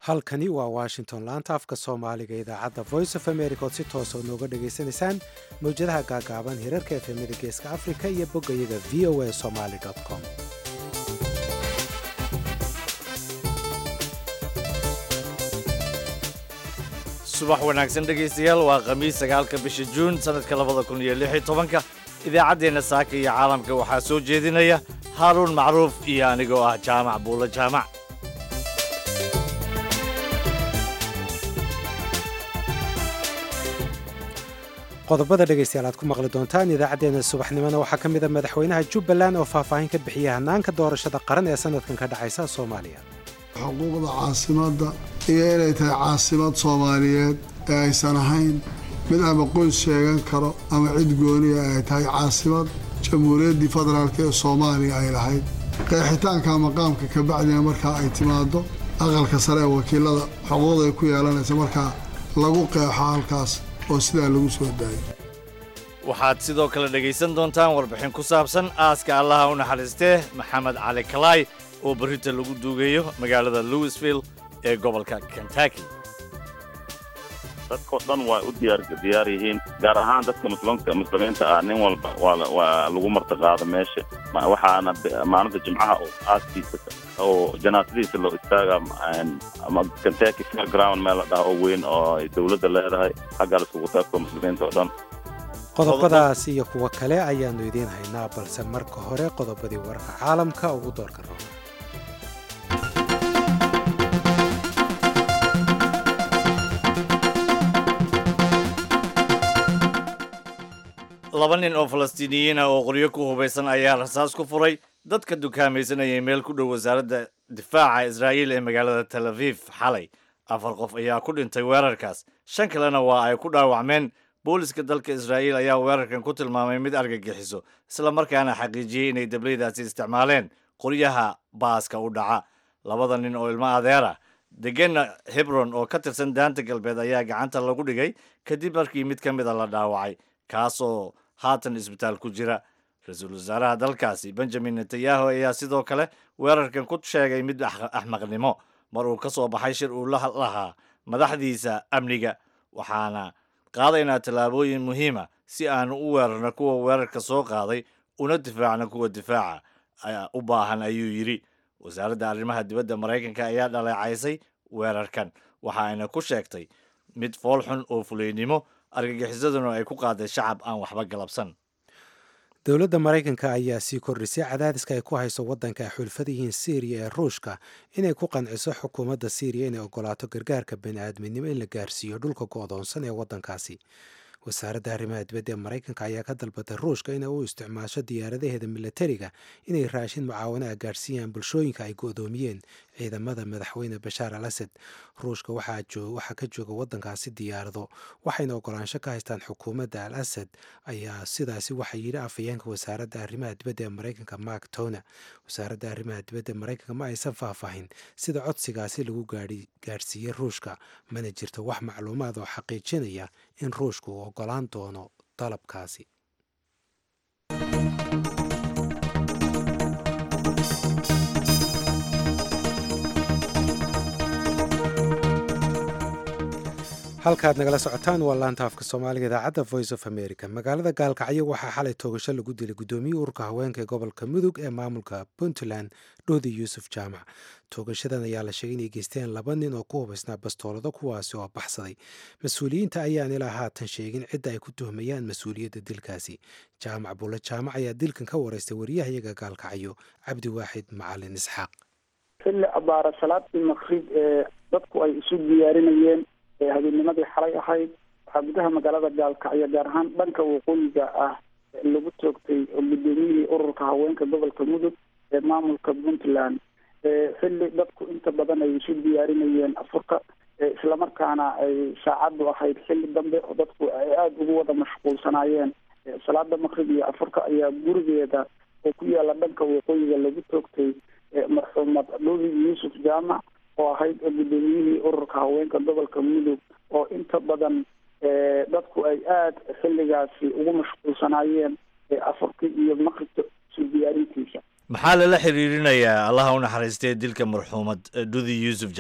halkani waa washington laanta afka soomaaliga idaacadda voice of america ood si toosa nooga dhagaysanaysaan mawjadaha gaagaaban hirarka efemida geeska africa iyo boggayaga v o a somaly com subax wanaagsan dhegaystayaal waa khamiis 9 bisha juun sanadka 2016 idaacaddeenna saaka iyo caalamka waxaa soo jeedinaya haaruun macruuf iyo anigoo ah jaamac buulo jaamac qodobada dhegaystayaal aad ku maqli doontaan idaacaddeenna subaxnimona waxaa ka mid a madaxweynaha jubbaland oo faahfaahin ka bixiyay hannaanka doorashada qaran ee sanadkan ka dhacaysa soomaaliya xuquuqda caasimadda iyo inay tahay caasimad soomaaliyeed ee aysan ahayn mid ama qoys sheegan karo ama cid gooniya ay tahay caasimad jamhuuriyaddii federaalk ee soomaaliya ay lahayd qeexitaanka maqaamka kabacdina markaa ay timaado aqalka sare ee wakiilada xuquuqda ay ku yeelanaysa markaa lagu qeexo halkaas oo sidaa lagu soo daayay waxaad sidoo kale dhegaysan doontaan warbixin ku saabsan aaska allaha u naxariistee maxamed cali kalaay oo berrita lagu duugayo magaalada louisville ee gobolka kentucky dadkao dhan waa u diyaar yihiin gaar ahaan dadka muslimiinta ah nin walba waa lagu martiqaado meesha waxaana maalinta jimcaha oo aaskiisa oo janaasadiisa loo istaaga ama kentucky fairground meel la dhaha oo weyn oo ay dowladda leedahay xagga la isugu taagto muslimiinta oo dhan qodobadaas iyo kuwa kale ayaannu idiin haynaa balse marka hore qodobadii warka caalamka ugu doorka roona laba nin oo falastiiniyiin ah oo qoryo ku hubaysan ayaa rasaas ku furay dadka dukaamaysanayay meel ku dhow wasaaradda difaaca israa'iil ee magaalada tel aviv xalay 4 qof ayaa ku dhintay weerarkaas 5 kalena waa ay ku dhaawacmeen booliska dalka israa'iil ayaa weerarkan ku tilmaamay mid argagixiso isla markaana xaqiijiyey inay dableydaasi isticmaaleen qoryaha baaska u dhaca labada nin oo ilmo adeera degenna hebron oo ka tirsan daanta galbeed ayaa gacanta lagu dhigay kadib markii mid ka mida la dhaawacay kaasoo haatan isbitaal ku jira ra-iisul wasaaraha dalkaasi benjamin netanyahu ayaa sidoo kale weerarkan ku sheegay mid axmaqnimo mar uu ka soo baxay shir uu la lahaa madaxdiisa amniga waxaana qaadaynaa tallaabooyin muhiima si aanu u weerarno kuwa weerarka soo qaaday una difaacno kuwa difaaca u baahan ayuu yidhi wasaaradda arrimaha dibadda maraykanka ayaa dhaleecaysay weerarkan waxa ayna ku sheegtay mid foolxun oo fuleynimo argagixisaduna ay ku qaaday shacab aan waxba galabsan dowladda maraykanka ayaa sii kordhisay cadaadiska ay ku hayso waddanka ay xulfada yihiin siiriya ee ruushka inay ku qanciso xukuumadda siiriya inay ogolaato gargaarka bani'aadminimo in la gaarsiiyo dhulka go'doonsan ee waddankaasi wasaaradda arrimaha dibadda ee maraykanka ayaa ka dalbatay ruushka inay u isticmaasho diyaaradaheeda milatariga inay raashin mucaawano a gaarsiiyaan bulshooyinka ay go'doomiyeen ciidamada madaxweyne bashaar al asad ruushka waxaa ka jooga waddankaasi diyaarado waxayna ogolaansho ka haystaan xukuumadda al asad ayaa sidaasi waxaa yidhi afhayeenka wasaaradda arrimaha dibadda ee maraykanka mark tona wasaaradda arrimaha dibadda ee maraykanka ma aysan faahfaahin sida codsigaasi lagu gaarsiiyey ruushka mana jirto wax macluumaad oo xaqiijinaya in ruushka uu ogolaan doono dalabkaasi halkaad nagala socotaan waa laanta afka soomaaliga idaacadda voice of america magaalada gaalkacyo waxaa xalay toogasho lagu dilay guddoomiye ururka haweenka ee gobolka mudug ee maamulka puntland dhoodi yuusuf jaamac toogashadan ayaa la sheegay inay geysteen 2 nin oo ku hubaysnaa bastoolado kuwaasi oo baxsaday mas-uuliyiinta ayaan ilaa haatan sheegin cidda ay ku tuhmayaan mas-uuliyadda dilkaasi jaamac buulo jaamac ayaa dilkan ka wareystay wariyahayaga gaalkacyo cabdi waaxid macalin isxaaq xilli abaara salaadii maqrib ee dadku ay isu diyaarinayeen habeennimadii xalay ahayd waxaa gudaha magaalada gaalkacyo gaar ahaan dhanka waqooyiga ah lagu toogtay gudoomiyihii ururka haweenka gobolka mudug ee maamulka puntland xilli dadku inta badan ay isu diyaarinayeen afurka islamarkaana ay saacaddu ahayd xilli dambe oo dadku ay aada ugu wada mashquulsanaayeen salaada maqrib iyo afurka ayaa gurigeeda oo ku yaala dhanka waqooyiga lagu toogtay marxuumad dhoodi yuusuf jaamac oo ahayd gudoomiyihii ururka haweenka gobolka mudug oo inta badan dadku ay aada xilligaasi ugu mashquulsanaayeen afurka iyo maqribka isu diyaarintiisa maxaa lala xiriirinayaa allaha u naxariistee dilka marxuumad dhudi yuusuf jaamac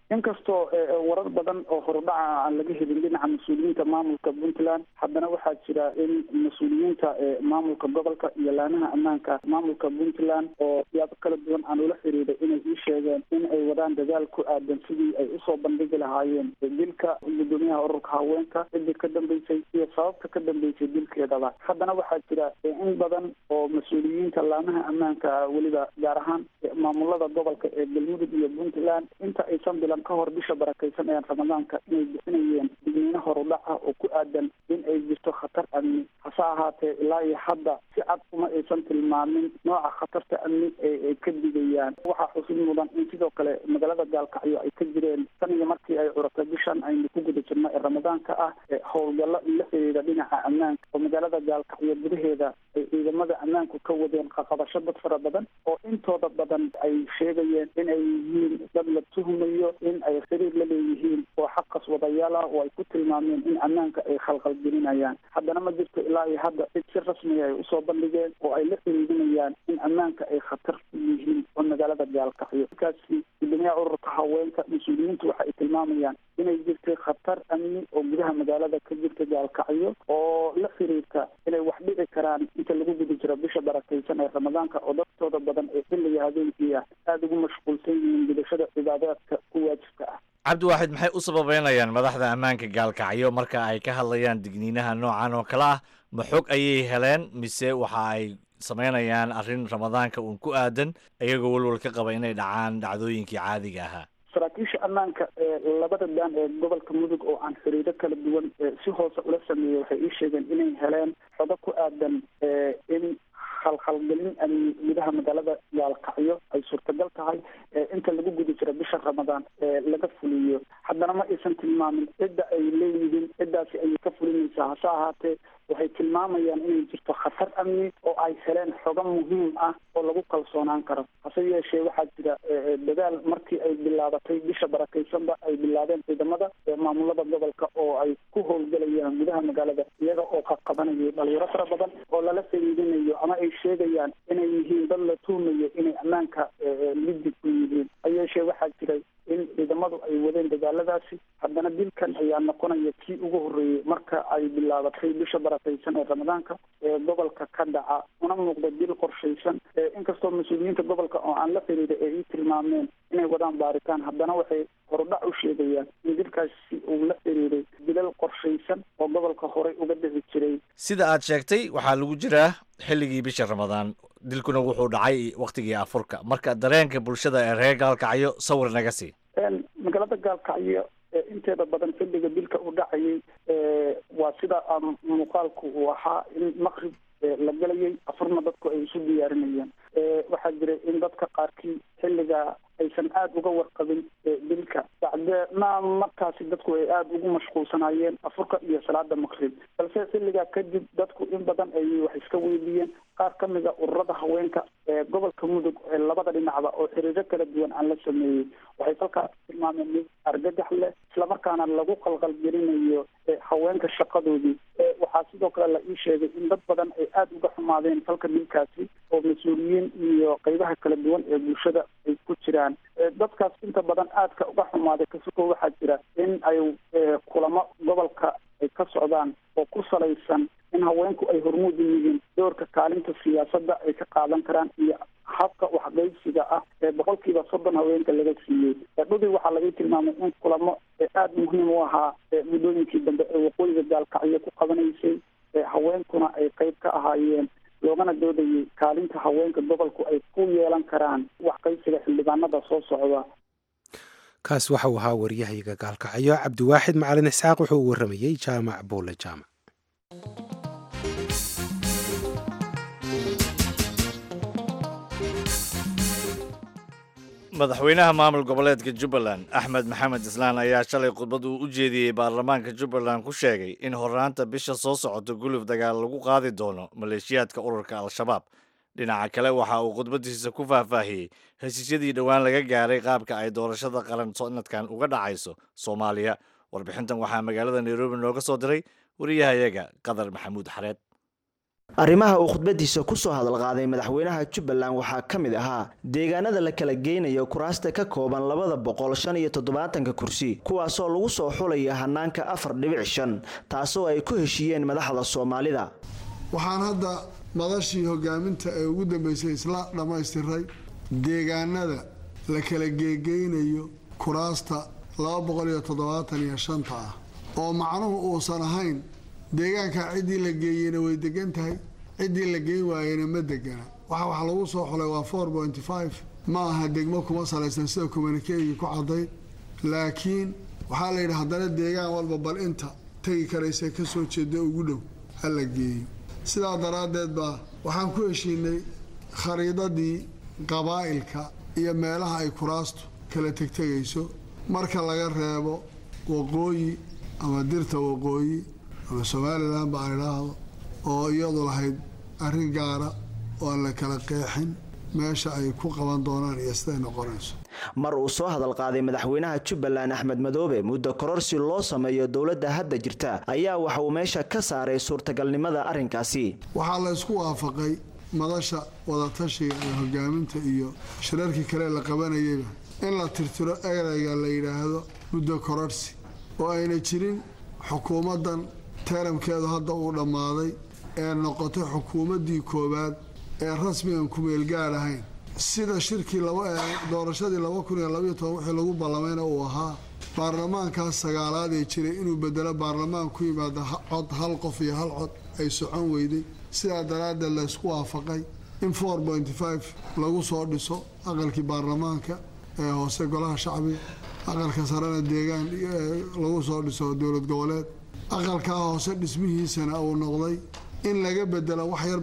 inkastoo warar badan oo horudhaca aan laga helin dhinaca mas-uuliyiinta maamulka puntland haddana waxaa jira in mas-uuliyiinta maamulka gobolka iyo laamaha ammaanka maamulka puntland oo siyaabo kala duwan aan ula xiriiray inay ii sheegeen in ay wadaan dadaal ku aadan sidii ay usoo bandhigi lahaayeen dilka gudoomiyaha ururka haweenka ciddii ka dambeysay iyo sababta ka dambeysay dilkeedaba haddana waxaa jira in badan oo mas-uuliyiinta laamaha ammaanka weliba gaar ahaan maamulada gobolka ee galmudug iyo puntland inta aysan bilan ka hor bisha barakaysan ee ramadaanka inay bixinayeen digniino horudhac ah oo ku aadan in ay jirto khatar amni hase ahaatee ilaa iyo hadda si cad uma aysan tilmaamin nooca khatarta amni ee ay ka digayaan waxaa xusid mudan in sidoo kale magaalada gaalkacyo ay ka jireen tan iyo markii ay curatay bishan aynu ku guda jirno ee ramadaanka ah howlgallo la xiriira dhinaca ammaanka oo magaalada gaalkacyo gudaheeda ay ciidamada ammaanku ka wadeen qaqabasho dad fara badan oo intooda badan ay sheegayeen in ay yihiin dad la tuhmayo in ay xiriir la leeyihiin oo xaqas wadayaal ah oo ay ku tilmaameen in ammaanka ay khalqalgelinayaan haddana ma jirto ilaa iyo hadda cid si rasmiya ay usoo bandhigeen oo ay la xiriirinayaan in ammaanka ay khatar ku yihiin oo magaalada gaalkacyo markaasi gudoomiyaha ururka haweenka mas-uuliyiintu waxa ay tilmaamayaan inay jirtay khatar amni oo gudaha magaalada ka jirta gaalkacyo oo la xiriirta inay wax dhici karaan inta lagu guda jiro bisha barakaysan ee ramadaanka oo dadkooda badan ee xilliga habeenkii ah aada ugu mashquulsan yihiin gudashada cibaadaadka ku waajibka ah cabdiwaaxid maxay u sababeynayaan madaxda ammaanka gaalkacyo marka ay ka hadlayaan digniinaha noocan oo kale ah ma xog ayay heleen mise waxa ay samaynayaan arrin ramadaanka uun ku aadan iyagoo walwal ka qaba inay dhacaan dhacdooyinkii caadiga ahaa saraakiisha ammaanka ee labada daan ee gobolka mudug oo aan xiriiro kala duwan si hoose ula sameeyey waxay ii sheegeen inay heleen xogo ku aadan in khalkhalgelin amni gudaha magaalada gaalkacyo ay suurtagal tahay inta lagu guda jiro bisha ramadaan laga fuliyo haddana ma aysan tilmaamin cidda ay leeyihiin ciddaasi ayay ka fulinaysaa hase ahaatee waxay tilmaamayaan inay jirto khatar amni oo ay heleen xogo muhiim ah oo lagu kalsoonaan karo hase yeeshee waxaa jira dadaal markii ay bilaabatay bisha barakaysanba ay bilaabeen ciidamada maamulada gobolka oo ay ku howlgelayaan gudaha magaalada iyaga oo qaqabanayay dhalinyaro fara badan oo lala fariidinayo ama ay sheegayaan inay yihiin dad la tuhmayo inay ammaanka liddi ku yihiin hayeeshee waxaa jiray in ciidamadu ay wadeen dagaaladaasi haddana dilkan ayaa noqonaya kii ugu horreeyey marka ay bilaabatay bisha barakaysan ee ramadaanka ee gobolka ka dhaca una muuqda dil qorshaysan inkastoo mas-uuliyiinta gobolka oo aan la xiriiray ee ii tilmaameen inay wadaan baaritaan haddana waxay horudhac u sheegayaan in dilkaasi uu la xiriiray dilal qorshaysan oo gobolka horey uga dhici jiray sida aad sheegtay waxaa lagu jiraa xilligii bisha ramadaan dilkuna wuxuu dhacay waktigii afurka marka dareenka bulshada ee reer gaalkacyo sawir naga sii magaalada gaalkacyo inteeda badan xilliga dilka u dhacayay waa sida muuqaalku uu ahaa in maqrib la gelayay afurna dadku ay isu diyaarinayeen waxaa jiray in dadka qaarkii xilliga aysan aada uga warqabin dilka bacdena markaasi dadku ay aada ugu mashquulsanaayeen afurka iyo salaada maqrib balse xilligaa kadib dadku in badan ay wax iska weydiiyeen qaar ka mida ururada haweenka ee gobolka mudug ee labada dhinacba oo xiriiro kala duwan aan la sameeyey waxay halkaas tilmaameen mid argagax leh islamarkaana lagu qalqalgelinayo haweenka shaqadoodii waxaa sidoo kale la ii sheegay in dad badan ay aada uga xumaadeen falka dilkaasi oo mas-uuliyiin iyo qeybaha kala duwan ee bulshada ay ku jiraan dadkaas inta badan aadka uga xumaaday kasukoo waxaa jira in ay kulamo gobolka ay ka socdaan oo ku salaysan in haweenku ay hormuud u yihiin doorka kaalinta siyaasadda ay ka qaadan karaan iyo habka waxqaybsiga ah ee 30% haweenka laga siiyey dhudi waxaa laga tilmaamay in kulamo aada muhiim u ahaa muddooyinkii dambe ee waqooyiga gaalkacyo ku qabanaysay haweenkuna ay qayb ka ahaayeen loogana doodayay kaalinta haweenka gobolku ay ku yeelan karaan waxqaybsiga xildhibaanada soo socda kaas waxa uu ahaa waryahayaga gaalkacyo cabdiwaaxid macalin isxaaq wuxuu u waramayey jaamac buule jaamac madaxweynaha maamul goboleedka jubbaland axmed maxamed islaan ayaa shalay khudbad uu u jeediyey baarlamaanka jubbaland ku sheegay in horraanta bisha soo socota guluf dagaal lagu qaadi doono maleeshiyaadka ururka al-shabaab dhinaca kale waxa uu khudbadiisa ku faahfaahiyey heshiisyadii dhowaan laga gaaray qaabka ay doorashada qaran sanadkan uga dhacayso soomaaliya warbixintan waxaa magaalada nairobi nooga soo diray wariyahayaga qadar maxamuud xareed arrimaha uu khudbadiisa ku soo hadal qaaday madaxweynaha Jubbaland waxaa ka mid ahaa deegaanada la kala geynayo kuraasta ka kooban 275 kursi kuwaasoo lagu soo xulay hanaanka 4.5 taasoo ay ku heshiiyeen madaxda Soomaalida. waxaan hadda madashii hogaaminta ee ugu dambeysay isla dhammaystiray deegaanada la kala geeynayo kuraasta 275 ah oo macnuhu uusan ahayn deegaanka cidii la geeyay way degan tahay cidii la geey waayeen ma degana waxa lagu soo xulay waa 4.5 ma aha degmo kuma salaysan sida communique ku caday laakiin waxa la yiraahdaa hadana deegaan walba bal inta tagi karaysa ka soo jeedo ugu dhow hal geey sidaa daraadeed ba waxaan ku heshiinay khariidadii qabaa'ilka iyo meelaha ay kuraastu kala tagtagayso marka laga reebo waqooyi ama dirta waqooyi ama Soomaaliland baa ilaahdo oo iyadu lahayd arrin gaara oo la kala qeexin meesha ay ku qaban doonaan iyo sida noqonayso. mar uu soo hadal qaaday madaxweynaha Jubbaland Axmed Madoobe muddo kororsi loo sameeyo dawladda hadda jirta ayaa waxa uu meesha ka saaray suurtagalnimada arrinkaasi. waxaa la isku waafaqay madasha wada tashiga ee hogaaminta iyo shirarkii kale la qabanayay in la tirtiro erayga la yiraahdo muddo kororsi oo ayna jirin xukuumadan taramkeedu hadda uu dhamaaday ee noqotay xukuumadii koobaad ee rasmiyan ku meel gaar ahayn sida shirkii doorashadii 2012 wixii lagu ballamayna uu ahaa baarlamaanka sagaalaad ee jiray inuu bedelo baarlamaan ku yimaado cod hal qof iyo hal cod ay socon weyday sida daraadda la isku waafaqay in 4.5 lagu soo dhiso aqalkii baarlamaanka ee hoose golaha shacbiga aqalka sarena deegaan lagu soo dhiso dawlad goboleed aqalka hoose dhismihiisana uu noqday in laga bedelo wax yar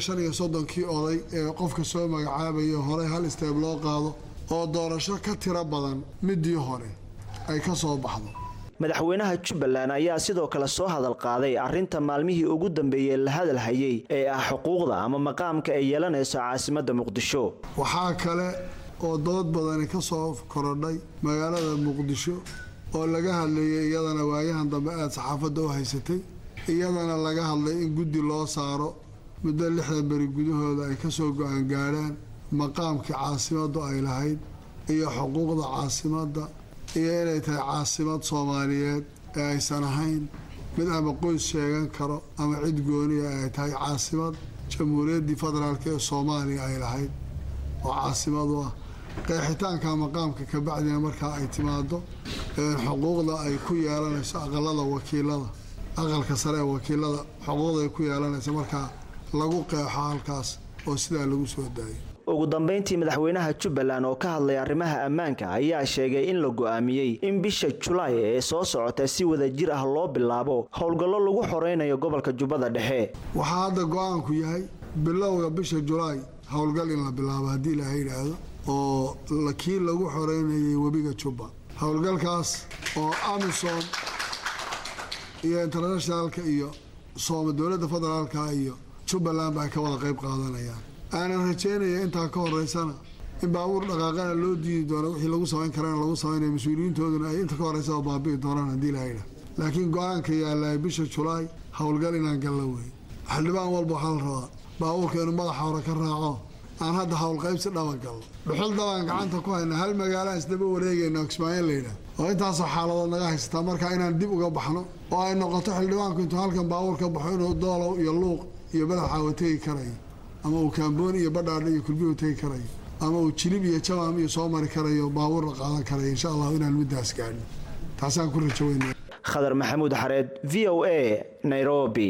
135 oday ee qofka soo magacaabayo hore hal steep loo qaado oo doorasho ka tiro badan midii hore ay ka soo baxdo. madaxweynaha Jubbaland ayaa sidoo kale soo hadal qaaday arrinta maalmihii ugu dambeeyay la hadal hayay ee ah xuquuqda ama maqaamka ay yeelanayso caasimadda Muqdisho. waxaa kale oo dood badan ka soo korodhay magaalada Muqdisho oo laga hadlayay iyadana waayahan dambe aad saxaafadda u haysatay iyadana laga hadlay in guddi loo saaro muddo 6 bari gudahooda ay ka soo go'aan gaaraan maqaamka caasimadda ay lahayd iyo xuquuqda caasimadda iyo inay tahay caasimad Soomaaliyeed ee aysan ahayn mid ama qoys sheegan karo ama cid gooni ah ay tahay caasimad jamhuuriyadda federaalka ee Soomaaliya ay lahayd oo caasimad ah qeexitaanka maqaamka ka bacdina marka ay timaado xuquuqda ay ku yeelanayso aqalada wakiilada aqalka sare ee wakiilada xuquuqda ay ku yeelanayso marka lagu qeexo halkaas oo sidaa lagu soo daayay. ugu dambeyntii madaxweynaha Jubbaland oo ka hadlay arrimaha ammaanka ayaa sheegay in la go'aamiyay in bisha July ee soo socota si wada jir ah loo bilaabo howlgallo lagu xoreynayo gobolka Jubbada Dhexe. waxaa hadda go'aanku yahay bilowga bisha July howlgal in la bilaabo hadii la yiraahdo oo laakiin lagu xoreynayay wabiga Jubba howlgalkaas oo AMISOM iyo internationalka iyo dawladda federaalka iyo Jubbaland baa ka wada qayb qaadanayaan. أنا رجعنا أنت كورسنا إن باور دقائق لو دي دورة وحي لو سوين كرنا لو سوين مسؤولين تودنا أنت كورسنا بابي دورنا دي لهينا لكن قاعن كي على بيش الشلاي حول قالنا قلوي حلبان والبحال روا باور كانوا ما حاول كرناعه أنا هذا حول قيب سنة وقال بحول دوان قعنت كوين هالمجال استبوا وريجي إنك اسماعيل لينا وأنت صح حاله نجاح استمر كأننا نديب وقبحنا وأن قطع حلبان كنتوا هالكم باور كبحون الدولة يلوق يبلع حاوتي كراي ama uu kaamboon iyo badhaadh iyo kulbiyo tay karay ama uu jilib iyo jawaam iyo soo mari karayo baawur qaadan karay insha Allah inaan midaas gaadhin taasaan ku rajaynaa. Khadar Maxamuud Xareed VOA Nairobi.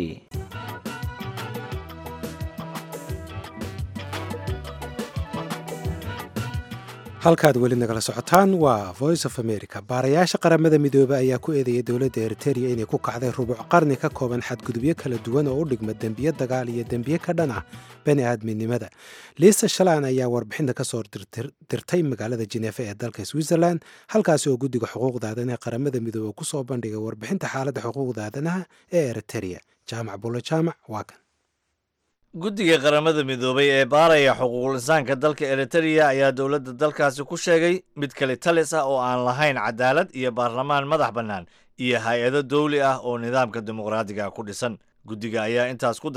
halkaad weli nagala socotaan waa Voice of America. baarayaasha qaramada midoobay ayaa ku eedeeyay dawladda Eritrea inay ku kacday rubuc qarni ka kooban xadgudubyo kala duwan oo u dhigma dambiyo dagaal iyo dambiyo ka dhan ah bani'aadminimada. Lisa Shalan ayaa warbixinta ka soo dirtay magaalada Geneva ee dalka Switzerland halkaas oo guddiga xuquuqda aadanaha qaramada midoobay ku soo bandhigay warbixinta xaaladda xuquuqda aadanaha ee Eritrea. Jaamac Bulo Jaamac waa kan. guddiga qaramada midoobay ee baaraya xuquuqul insaanka dalka Eritrea ayaa dowladda dalkaasi ku sheegay mid kale talis ah oo aan lahayn cadaalad iyo baarlamaan madax bannaan iyo hay-ado dawli ah oo nidaamka dimuqraadiga ku dhisan. guddiga ayaa intaas ku daray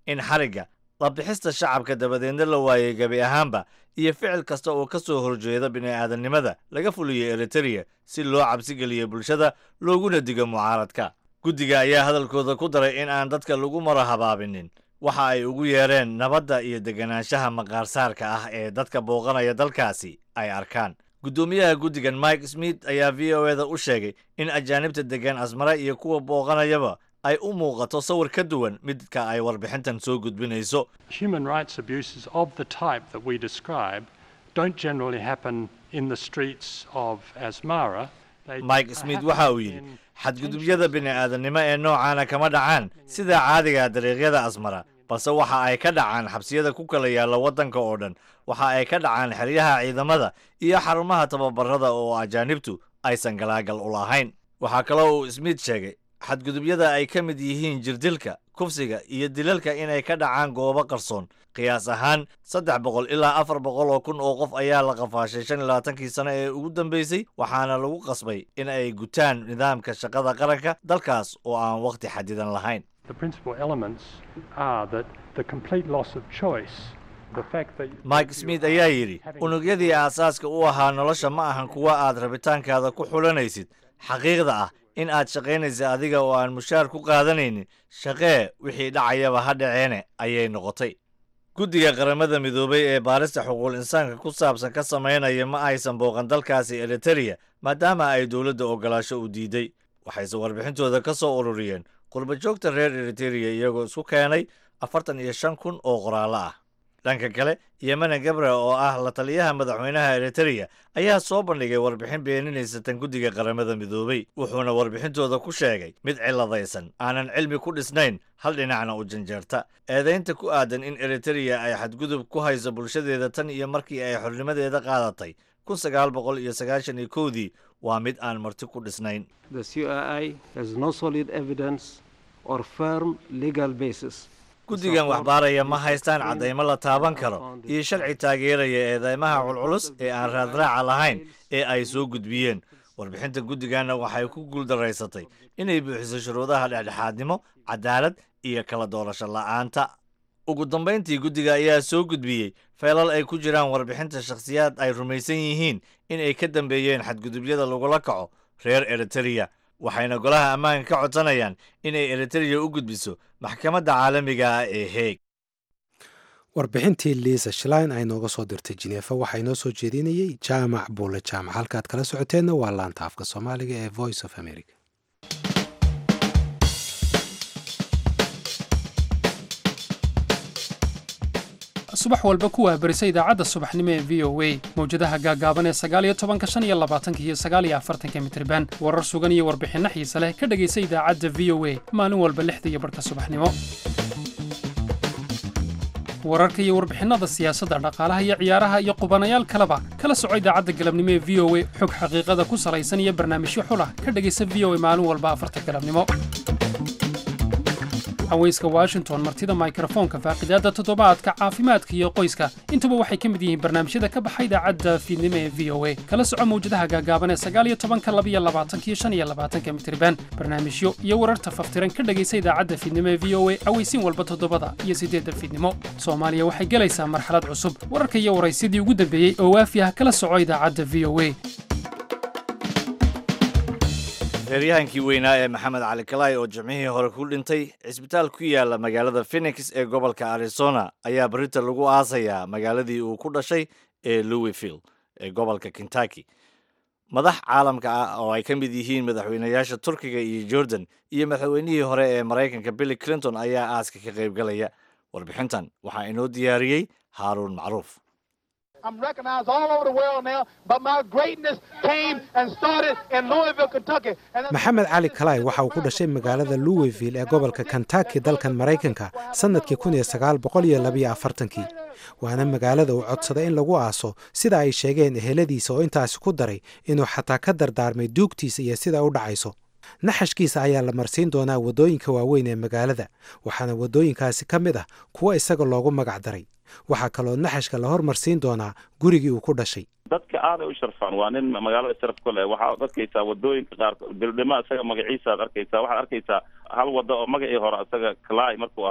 in xarigga la bixista shacabka dabadeedna la waayey gebi ahaanba iyo ficil kasta oo ka soo horjeeda bini'aadamnimada laga fuliyo Eritrea si loo cabsi geliyo bulshada looguna digo mucaaradka. Guddiga ayaa hadalkooda ku daray in aan dadka lagu marahabaabinin waxa ay ugu yeereen nabadda iyo deganaanshaha maqaarsaarka ah ee dadka booqanaya dalkaasi ay arkaan. Guddoomiyaha guddigan Mike Smith ayaa VOA-da u sheegay in ajaanibta degan Asmara iyo kuwa booqanayaba ay u muuqato sawir ka duwan midka ay warbixintan soo gudbinayso. Human rights abuses of the type that we describe don't generally happen in the streets of Asmara. Mike Smith waxa uu yidhi xadgudubyada bini'aadanimo ee noocaana kama dhacaan sida caadiga dariiqyada Asmara, balse waxa ay ka dhacaan xabsiyada ku kala yaala waddanka oo dhan. Waxa ay ka dhacaan xeryaha ciidamada iyo xarumaha tababarada oo ajaanibtu aysan galaagal u lahayn. Waxaa kaloo uu Smith sheegay xadgudubyada ay ka mid yihiin jirdilka, kufsiga iyo dilalka inay ka dhacaan goobo qarsoon. Qiyaas ahaan 300 ilaa 400 kun oo qof ayaa la qafaashay 25 sano ee ugu dambeysay, waxaana lagu qasbay in ay gutaan nidaamka shaqada qaranka dalkaas oo aan waqti xadidan lahayn. The principal elements are that the complete loss of choice. Mike Smith ayaa yidhi unugyadii aasaaska u ahaa nolosha ma ahan kuwa aad rabitaankaada ku xulanaysid. Xaqiiqda ah in aad shaqaynaysa adiga oo aan mushaar ku qaadanaynin, shaqee wixii dhacayaba ha dhaceene ayay noqotay. Guddiga qaramada midoobay ee baarista xuquuqul insaanka ku saabsan ka samaynaya ma aysan booqan dalkaasi Eritrea maadaama ay dowladda ogolaasho u diiday. Waxayse warbixintooda ka soo ururiyeen qurba joogta reer Eritrea iyagoo isku keenay 45 kun oo qoraallo ah. Dhanka kale, Yemene Gebre oo ah la taliyaha madaxweynaha Eritrea ayaa soo bandhigay warbixin beeninaysa tan guddiga qaramada midoobay, wuxuuna warbixintooda ku sheegay mid ciladaysan, aanan cilmi ku dhisnayn, hal dhinacna u janjeerta. Eedaynta ku aadan in Eritrea ay xadgudub ku hayso bulshadeeda tan iyo markii ay xornimadeeda qaadatay 1991 waa mid aan marti ku dhisnayn. The CII has no solid evidence or firm legal basis. Guddigan waxbaaraya ma haystaan caddaymo la taaban karo iyo sharci taageeraya eedeymaha culculus ee aan raadraaca lahayn ee ay soo gudbiyeen. Warbixinta guddigaana waxay ku guuldaraysatay inay buuxiso shuruudaha dhexdhexaadnimo, cadaalad iyo kala doorasho la'aanta. Ugu dambayntii guddiga ayaa soo gudbiyey feelal ay ku jiraan warbixinta shakhsiyaad ay rumaysan yihiin in ay ka dambeeyeen xadgudubyada lagula kaco reer Eritrea. Waxayna golaha ammaanka ka codsanayaan inay Eritrea u gudbiso maxkamadda caalamiga ah ee Hague. warbixintii Lisa Schlein ay nooga soo dirtay Geneva waxaa inoo soo jeedinayay Jaamac Buule Jaamac. Halkaad kala socoteenna waa laanta afka Soomaaliga ee Voice of America. subax walba ku waabarisa idaacadda subaxnimo ee VOA mawjadaha gaagaaban ee 19 iyo 20 iyo 49 mitirban warar sugan iyo warbixinno xiiso leh ka dhagaysa idaacadda VOA maalin walba 6 iyo barka subaxnimo. wararka iyo warbixinada siyaasadda, dhaqaalaha iyo ciyaaraha iyo qubanayaal kaleba kala soco idaacadda galabnimo ee VOA xog xaqiiqada ku salaysan iyo barnaamijyo xul ah ka dhagaysa VOA maalin walba 4 galabnimo. haweyska Washington, martida mikrofoonka, faaqidaada toddobaadka, caafimaadka iyo qoyska intuba waxay ka mid yihiin barnaamijyada ka baxay idaacadda fiidnimo ee VOA. kala soco mawjadaha gaagaaban ee 19, 22 iyo 25 mitirban barnaamijyo iyo wararta faftiran ka dhagaysa idaacadda fiidnimo ee VOA aweysiin walba 7 iyo 8 fiidnimo. Soomaaliya waxay galaysaa marxalad cusub. wararka iyo waraysidii ugu dambeeyay oo waafiya kala soco idaacadda VOA. Reeryahankii weynaa ee Maxamed Cali Kalay oo jimcihii hore ku dhintay cisbitaal ku yaala magaalada Phoenix ee gobolka Arizona ayaa berrito lagu aasayaa magaaladii uu ku dhashay ee Louisville ee gobolka Kentucky. Madax caalamka ah oo ay ka mid yihiin madaxweynayaasha Turkiga iyo Jordan iyo madaxweynihii hore ee Mareykanka Bill Clinton ayaa aaska ka qayb galaya. Warbixintan waxaa inoo diyaariyey Haarun Macruuf. I'm recognized all over the world now, but my greatness came and started in Louisville, Kentucky. Maxamed Cali Kalay waxa uu ku dhashay magaalada Louisville ee gobolka Kentucky dalkan Mareykanka sanadkii 1942. waana magaalada uu codsaday in lagu aaso sida ay sheegeen eheladiisa oo intaasi ku daray inuu xataa ka dardaarmay duugtiisa iyo sida u dhacayso. naxashkiisa ayaa la marsiin doonaa wadooyinka waaweyn ee magaalada, waxaana wadooyinkaasi ka mid ah kuwa isaga loogu magac daray. waxaa kaloo naxashka la hormarsiin doonaa gurigii uu ku dhashay. dadka aaday u sharfaan, waa nin magaalada sharaf ku leh. waxaad arkaysaa wadooyinka qaar bildhimo isaga magaciisa aad arkaysaa. waxaad arkaysaa hal wado oo magacii hore isaga Kalay markuu ahaa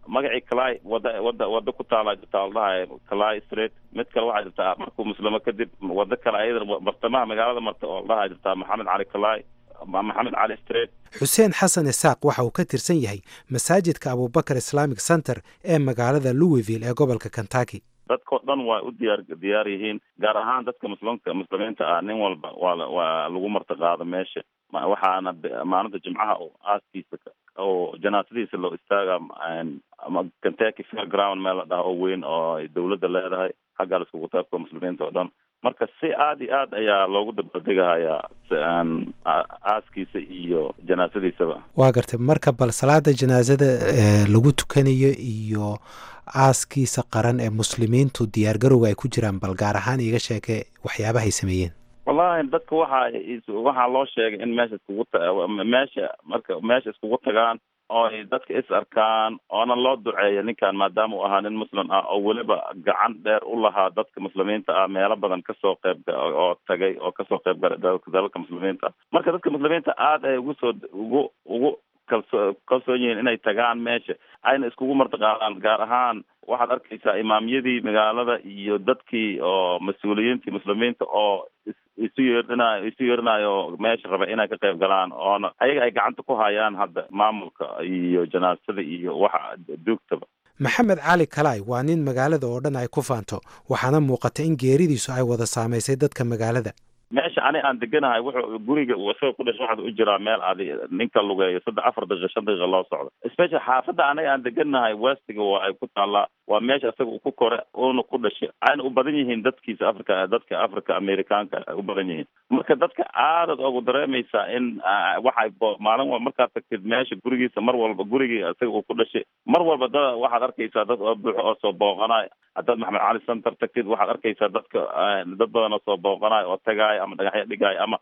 magacii Clay wada ku taala dhahay Clay Street mid kale waxaa jirtaa markuu muslimo kadib wada kale ayada bartamaha magaalada marta oo dhahay jirtaa Maxamed Cali Clay Maxamed Cali Street. xuseen xasan isaaq waxa uu ka tirsan yahay masaajidka Abubakar Islamic Center ee magaalada Louisville ee gobolka Kentucky. dadka dhan waa u diyaar yihiin gaar ahaan dadka muslimiinta ah nin walba waa lagu martaqaado meesha waxaana maalinta jimcaha oo aaskiisa oo janaasadiisa loo istaaga ama Kentucky Fairground meel la dhaho oo weyn oo dawladda leedahay xagga la iskugu taabto muslimiinta oo dhan marka si aad iyo aad ayaa loogu dabaaldegayaa aaskiisa iyo janaasadiisaba. waa gartay marka bal salaada janaasada lagu tukanayo iyo aaskiisa qaran ee muslimiintu diyaargarowga ay ku jiraan bal gaar ahaan iga sheekay waxyaabaha ay sameeyeen. wallahi dadka waxaa loo sheegay in meesha iskugu tagaan oo ay dadka is arkaan oona loo duceeyo ninkan maadaama uu ahaa nin muslim ah oo weliba gacan dheer u lahaa dadka muslimiinta ah meelo badan kasoo qayb oo tagay oo kasoo qayb galay dalka muslimiinta ah marka dadka muslimiinta aad ay ugu kalsoon yihiin inay tagaan meesha ayna iskugu martaqaadaan gaar ahaan waxaad arkaysaa imaamyadii magaalada iyo dadkii oo mas-uuliyiintii muslimiinta oo isu yeerinayo meesha raba inay ka qayb galaan oona ayaga ay gacanta ku hayaan hadda maamulka iyo janaasada iyo waxa duugtaba. maxamed cali Clay waa nin magaalada oo dhan ay ku faanto waxaana muuqata in geeridiisu ay wada saamaysay dadka magaalada. meesha aan deganahay wuxuu guriga isagoo ku dhashay waxa u jiraa meel ninka lugeeyo 3-4 daqiiqo 5 daqiiqo loo socdo especially xaafadda anaga aan deganahay westiga waa ay ku taallaa waa meesha isaga ku kore oo ku dhashay ayna u badan yihiin dadka Afrika Amerikaanka u badan yihiin marka dadka aad ugu dareemaysa in waxay maalin markaad tagtid meesha gurigiisa mar walba gurigii isaga uu ku dhashay mar walba waxaad arkaysaa dad oo buuxo oo soo booqanay hadda Maxamed Cali Center tagtid waxaad arkaysaa dad badan oo soo booqanay oo tagay ama dhagaxyo dhigay ama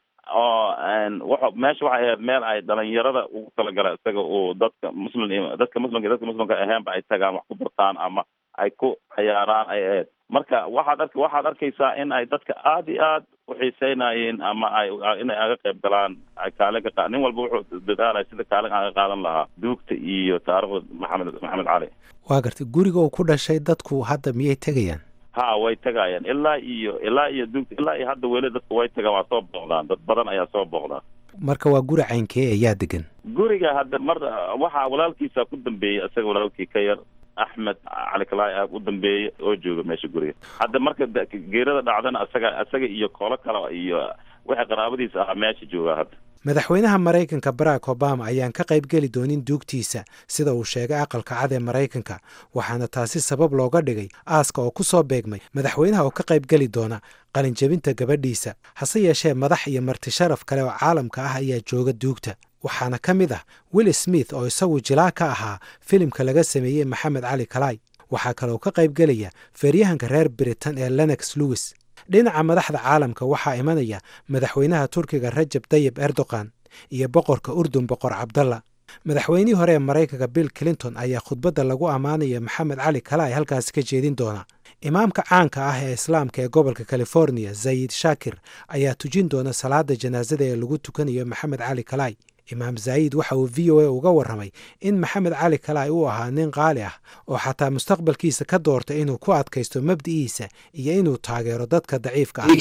meesha waxay ahayd meel ay dhalinyarada ugu talagala isaga uu dadka muslimka ahaanba ay tagaan wax ku bartaan ama ay ku ciyaaraan ay ahayd marka waxaad arkaysaa in ay dadka aad iyo aad u xiiseynayeen ama inay aga qayb galaan kaalin ka nin walba wuxuu dadaalay sida kaalin aga qaadan lahaa duugta iyo taariikhda Maxamed Cali. waa gartay guriga uu ku dhashay dadku hadda miyay tegayaan? way tagayaan ilaa iyo duugta ilaa iyo hadda weli dadku way tagaan waa soo booqdaan dad badan ayaa soo booqdaan. marka waa guri caynkee ayaa degan? guriga hadda waxaa walaalkiisa ku dambeeyay isaga walaalkii ka yar Axmed Cali Clay u dambeeyay oo jooga meesha guriga hadda marka geerida dhacdana isaga iyo koola kale iyo waxa qaraabadiisa ah meesha jooga hadda. madaxweynaha Mareykanka Barack Obama ayaan ka qayb geli doonin duugtiisa sida uu sheegay aqalka cad ee Mareykanka waxaana taasi sabab looga dhigay aaska oo ku soo beegmay madaxweynaha oo ka qayb geli doona qalin jabinta gabadhiisa hase yeeshee madax iyo marti sharaf kale oo caalamka ah ayaa jooga duugta waxaana ka mid ah Will Smith oo isagu jilaa ka ahaa filimka laga sameeyay Maxamed Cali Clay waxaa kale oo ka qayb gelaya feeryahanka reer Britain ee Lennox Lewis. dhinaca madaxda caalamka waxaa imanaya madaxweynaha Turkiga Rajab Tayyip Erdogan iyo boqorka Urdun Boqor Cabdalla. madaxweynihii hore ee Mareykanka Bill Clinton ayaa khudbadda lagu ammaanaya Maxamed Cali Clay halkaas ka jeedin doona. imaamka caanka ah ee islaamka ee gobolka California Zayid Shakir ayaa tujin doona salaada janaasada ee lagu tukanayo Maxamed Cali Clay. imaam Zayid waxa uu VOA uga warramay in Maxamed Cali Clay uu ahaa nin qaali ah oo xataa mustaqbalkiisa ka doorta inuu ku adkaysto mabdi'iisa iyo inuu taageero dadka daciifka ah.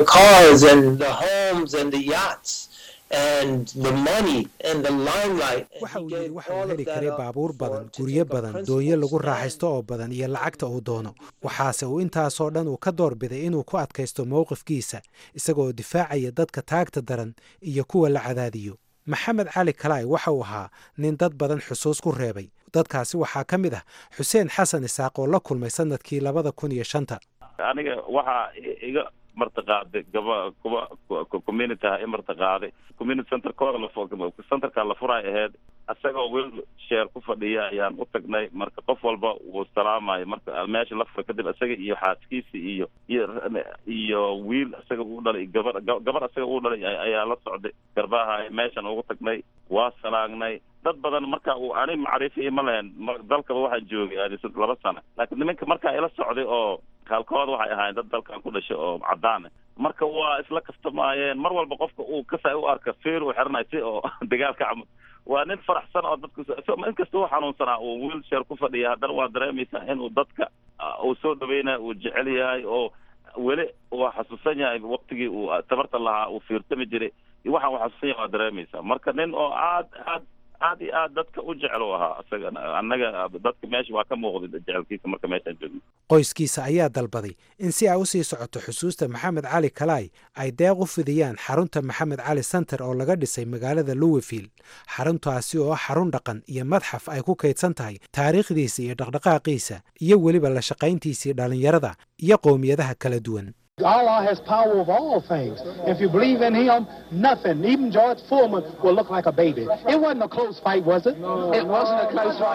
waxa uu yidhi waxa uu heli karay baabuur badan guryo badan doonyo lagu raaxaysto oo badan iyo lacagta uu doono waxaase uu intaasoo dhan uu ka doorbiday inuu ku adkaysto mowqifkiisa isagoo difaacaya dadka taagta daran iyo kuwa la cadaadiyo. Maxamed Cali Clay waxa uu ahaa nin dad badan xusuus ku reebay dadkaasi waxaa ka mid ah xuseen xasan isaaq oo la kulmay sanadkii 2005. aniga waxaa iga martaqaaday community martaqaaday community centerka la furay ahayd asagoo weel share ku fadhiya ayaan u tagnay marka qof walba uu salaamay marka meesha la furay kadib asaga iyo xaaskiisa iyo wiil asaga uu dhalay gabar asaga uu dhalay ayaa la socday garbaha meeshan ugu tagnay waa salaagnay dad badan marka uu ani macrifay ma lahayn dalka waxa joogay 2 sano laakiin nimanka marka ay la socday oo halkooda waxay ahaayeen dad dalkan ku dhashay oo cadaan marka waa isla kaftamaayeen mar walba qofka uu kasa u arka feer uu xirnay si oo dagaalka camal waa nin faraxsan oo dadku inkasta uu xanuunsanaa uu wheelchair ku fadhiya haddana waa dareemaysaa inuu dadka uu soo dhaweynayo uu jecel yahay oo weli waa xasuusan yahay waqtigii uu tabarta lahaa uu fiirtami jiray waxa uu xasuusan yahay waa dareemaysaa marka nin oo aad iyo aad dadka u jecel u ahaa isaga annaga dadka meesha waa ka muuqday jecelkiisa marka meeshaan joogno qoyskiisa ayaa dalbaday in si ay u sii socoto xusuusta maxamed cali kalaay ay deeq u fidiyaan xarunta maxamed cali center oo laga dhisay magaalada louisville xaruntaasi oo xarun dhaqan iyo madxaf ay ku kaydsan tahay taariikhdiisa iyo dhaqdhaqaaqiisa iyo weliba la shaqayntiisii dhallinyarada iyo qowmiyadaha kala duwan Allah has power of all things. If you believe in him, nothing, even George Foreman, will look like a baby. It wasn't a close fight, was it? It wasn't a close fight.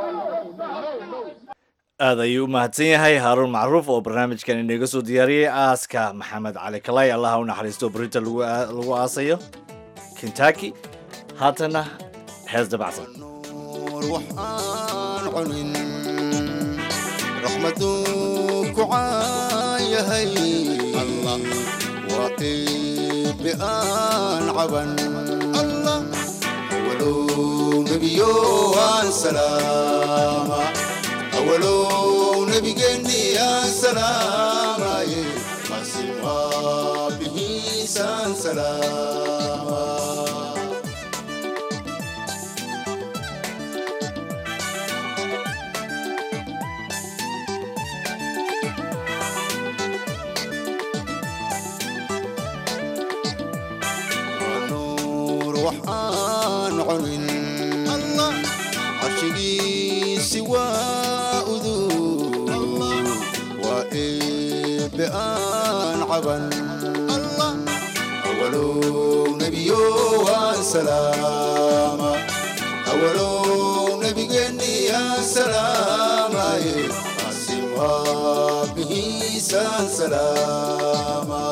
aad ayuu u mahadsan yahay haaruun macruuf oo barnaamijkan inaga soo diyaariyey aaska maxamed cali kalay allaha u naxariisto berinta lagu aasayo kentucky haatana hees dabacsan يهي الله وطيب بآن عبن الله أولو نبيو عن سلامة أولو نبي جني عن سلامة ما سوى به سان سلامة وحان عنن الله عشقي سوى أذو الله وإبئان عبن الله أولو نبيو سلامة أولو نبي جني سلامة سوى به سلامة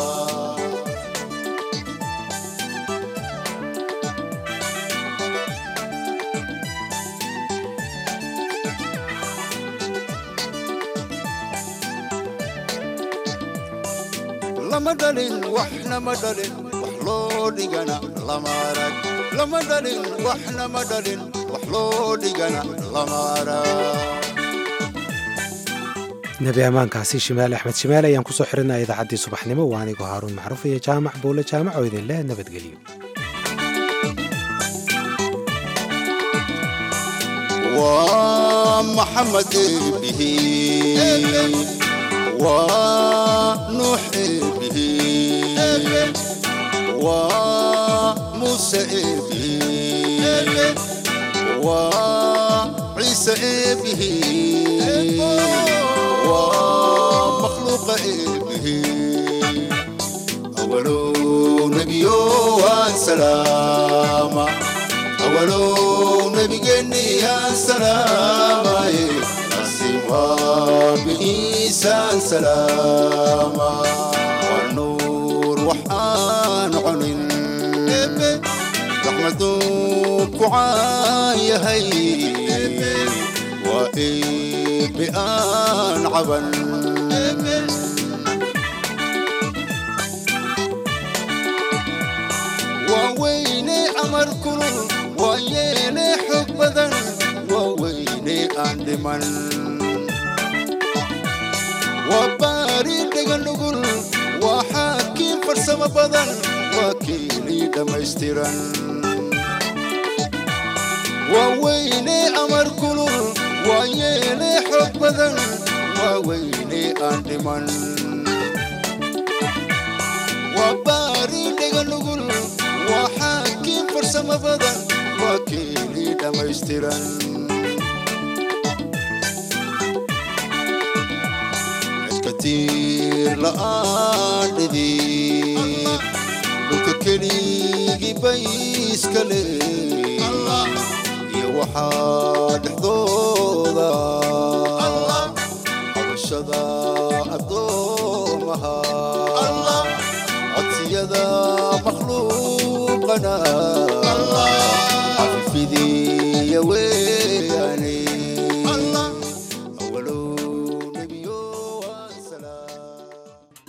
لما دلين وحنا مدلين وحلو ديغانا لما راك لما دلين وحنا مدلين وحلو ديغانا لما راك nabi ammaankaasi shimaal axmed shimaal ayaan ku soo xirinaya idaacaddii subaxnimo waa anigoo haaruun macruuf iyo jaamac buule jaamac oo idin leh nabadgelyo ومحمد به ونوح به وموسى به وعيسى به ومخلوق به أولو نبي وسلامة أولو نبي جني سلامة سوى بإيسان سلامة والنور وحان عنن رحمتك وعايا هي وإبئان عبن وويني أمر كل ويني حب بدن وويني أندمن وباري دغن نقول وحاكم فرسم بدن وكيلي دمشترن وويني أمر كل ويني حب بدن وويني أندمن وباري دغن نقول وحاكم فرسم بدن وكيلي دمشترن كتير لآدي لك كليجي بيس كلي يا وحاد حضوضا عبشدا أدومها عطيدا مخلوقنا